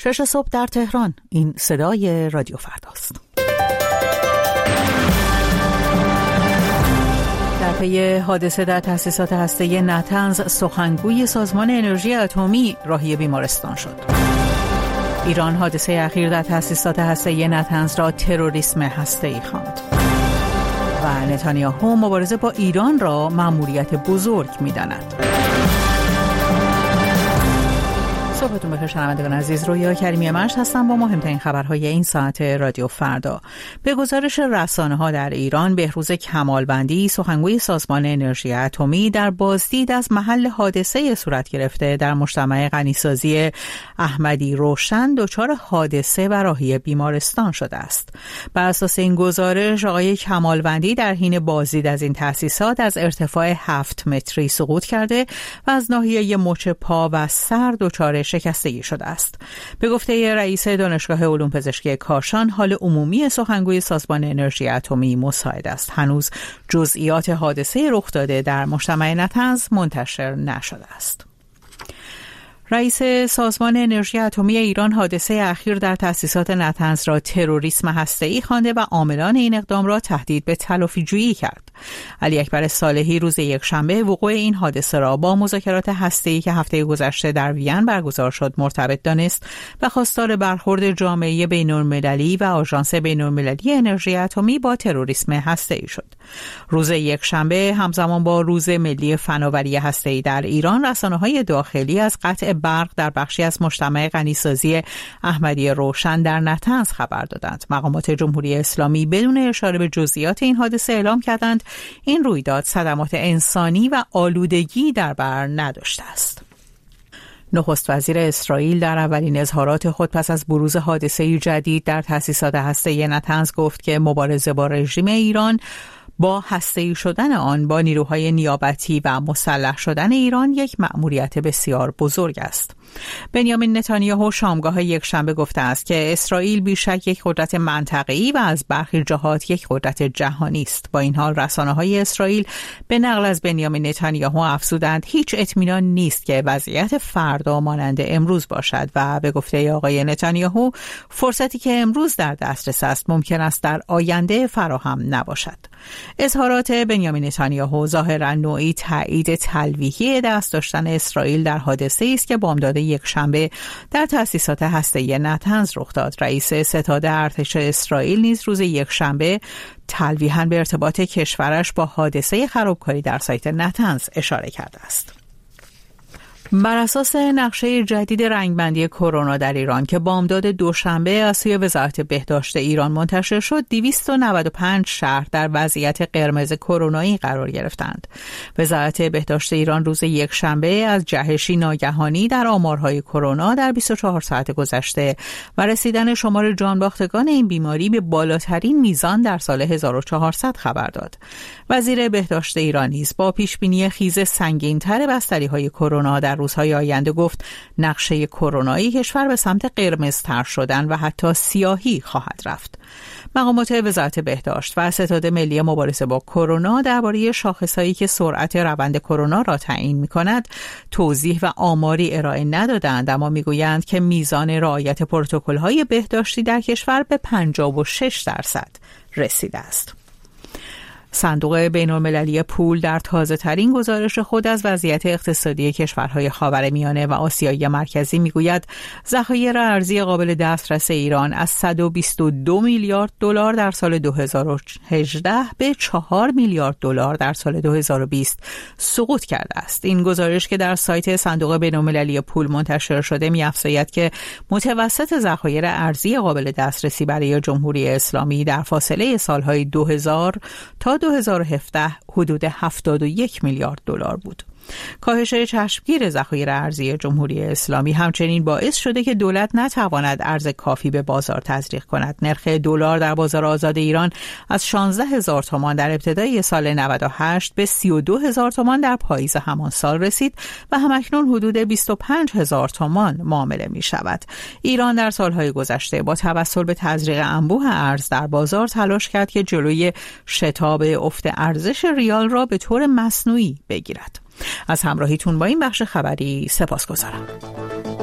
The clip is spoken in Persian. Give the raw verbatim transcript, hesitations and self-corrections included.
شش صبح در تهران. این صدای رادیو فرداست. در پی حادثه در تأسیسات هسته‌ای نطنز، سخنگوی سازمان انرژی اتمی راهی بیمارستان شد. ایران حادثه اخیر در تأسیسات هسته‌ای نطنز را تروریسم هسته‌ای خواند. و نتانیاهو مبارزه با ایران را مأموریت بزرگ می‌داند. صبحتون بخیر شنوندگان عزیز، رویا کریمی منش هستم با مهمترین خبرهای این ساعت رادیو فردا. به گزارش رسانه‌ها در ایران، بهروز کمالوندی، سخنگوی سازمان انرژی اتمی، در بازدید از محل حادثه صورت گرفته در مجتمع غنیسازی احمدی روشن دچار حادثه و راهی بیمارستان شده است. بر اساس این گزارش، آقای کمالوندی در حین بازدید از این تأسیسات از ارتفاع هفت متری سقوط کرده و از ناحیه مچ پا و سر دچار شکستگی شده است. به گفته رئیس دانشگاه علوم پزشکی کاشان، حال عمومی سخنگوی سازمان انرژی اتمی مساعد است. هنوز جزئیات حادثه رخ داده در مجتمع نطنز منتشر نشده است. رئیس سازمان انرژی اتمی ایران حادثه اخیر در تأسیسات نطنز را تروریسم هسته‌ای خوانده و عاملان این اقدام را تهدید به تلافی‌جویی کرد. علی اکبر صالحی روز یکشنبه وقوع این حادثه را با مذاکرات هسته‌ای که هفته گذشته در وین برگزار شد مرتبط دانست و خواستار برخورد جامعه بین‌المللی و آژانس بین‌المللی انرژی اتمی با تروریسم هسته‌ای شد. روز یکشنبه همزمان با روز ملی فناوری هسته‌ای در ایران، رسانه‌های داخلی از قطع برق در بخشی از مجتمع غنیسازی احمدی روشن در نطنز خبر دادند. مقامات جمهوری اسلامی بدون اشاره به جزئیات این حادثه اعلام کردند این رویداد صدمات انسانی و آلودگی در بر نداشته است. نخست وزیر اسرائیل در اولین اظهارات خود پس از بروز حادثه جدید در تأسیسات هسته‌ای نطنز گفت که مبارزه با رژیم ایران با هسته‌ای شدن آن با نیروهای نیابتی و مسلح شدن ایران یک مأموریت بسیار بزرگ است. بنیامین نتانیاهو شامگاه یکشنبه گفته است که اسرائیل بیشک یک قدرت منطقه‌ای و از برخی جهات یک قدرت جهانی است. با این حال رسانه‌های اسرائیل به نقل از بنیامین نتانیاهو افزودند هیچ اطمینان نیست که وضعیت فردا مانند امروز باشد و به گفته آقای نتانیاهو فرصتی که امروز در دسترس است ممکن است در آینده فراهم نباشد. اظهارات بنیامین نتانیاهو ظاهراً نوعی تایید تلویحی دست داشتن اسرائیل در حادثه‌ای است که بامداد یکشنبه در تأسیسات هسته‌ای نطنز رخ داد. رئیس ستاد ارتش اسرائیل نیز روز یکشنبه تلویحاً به ارتباط کشورش با حادثه خرابکاری در سایت نطنز اشاره کرده است. بر اساس نقشه جدید رنگبندی کرونا در ایران که بامداد دوشنبه از سوی وزارت بهداشت ایران منتشر شد، دویست و نود و پنج شهر در وضعیت قرمز کرونایی قرار گرفتند. وزارت بهداشت ایران روز یکشنبه از جهشی ناگهانی در آمارهای کرونا در بیست و چهار ساعت گذشته و رسیدن شمار جانباختگان این بیماری به بالاترین میزان در سال هزار و چهارصد خبر داد. وزیر بهداشت ایران نیز با پیشبینی خیز سنگین‌تر بستری‌های کرونا در روزهای آینده گفت نقشه کرونایی کشور به سمت قرمزتر شدن و حتی سیاهی خواهد رفت. مقامات وزارت بهداشت و ستاد ملی مبارزه با کرونا درباره شاخصهایی که سرعت روند کرونا را تعیین می‌کند توضیح و آماری ارائه ندادند، اما می‌گویند که میزان رعایت پروتکل‌های بهداشتی در کشور به پنجاه و شش درصد رسیده است. صندوق بین‌المللی پول در تازه‌ترین گزارش خود از وضعیت اقتصادی کشورهای خاورمیانه و آسیای مرکزی می‌گوید ذخایر ارزی قابل دسترس ایران از صد و بیست و دو میلیارد دلار در سال دو هزار و هجده به چهار میلیارد دلار در سال دو هزار و بیست سقوط کرده است. این گزارش که در سایت صندوق بین‌المللی پول منتشر شده می‌افزاید که متوسط ذخایر ارزی قابل دسترسی برای جمهوری اسلامی در فاصله سال‌های دو هزار تا دو هزار و هفده حدود هفتاد و یک میلیارد دلار بود. کاهش چشمگیر ذخایر ارزی جمهوری اسلامی همچنین باعث شده که دولت نتواند ارز کافی به بازار تزریق کند. نرخ دلار در بازار آزاد ایران از شانزده هزار تومان در ابتدای سال نود و هشت به سی و دو هزار تومان در پاییز همان سال رسید و همکنون حدود بیست و پنج هزار تومان معامله می شود. ایران در سالهای گذشته با توسل به تزریق انبوه ارز در بازار تلاش کرد که جلوی شتاب افت ارزش ریال را به طور مصنوعی بگیرد. از همراهیتون با این بخش خبری سپاسگزارم.